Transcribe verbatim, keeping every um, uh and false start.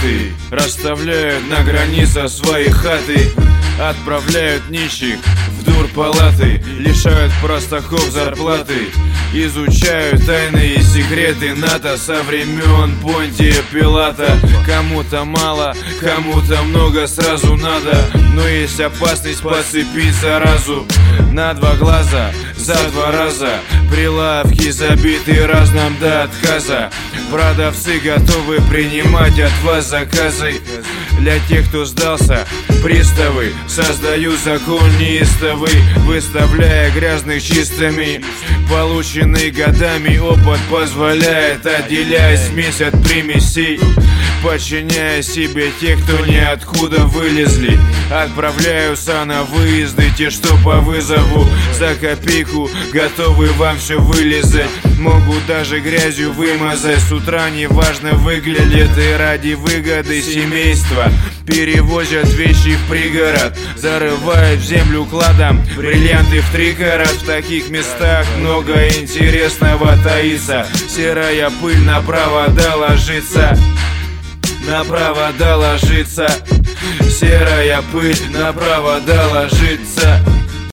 лопаты, расставляют на границах свои хаты, отправляют нищих в дурпалаты, лишают простаков зарплаты, изучают тайные секреты НАТО со времен Понтия Пилата. Кому-то мало, кому-то много, сразу надо, но есть опасность подцепить заразу. На два глаза, за два раза, прилавки забиты разным до отказа. Продавцы готовы принимать от вас заказы. Для тех, кто сдался, приставы создают закон неистовый, выставляя грязных чистыми. Полученный годами опыт позволяет отделять смесь от примесей, подчиняя себе тех, кто ниоткуда вылезли. Отправляются на выезды те, что по вызову, за копейку готовы вам все вылезать. Могут даже грязью вымазать, с утра неважно выглядит, и ради выгоды семейства перевозят вещи в пригород, зарывают в землю кладом бриллианты в три карат. В таких местах много интересного таится, серая пыль на провода ложится, на провода ложится, серая пыль на провода ложится.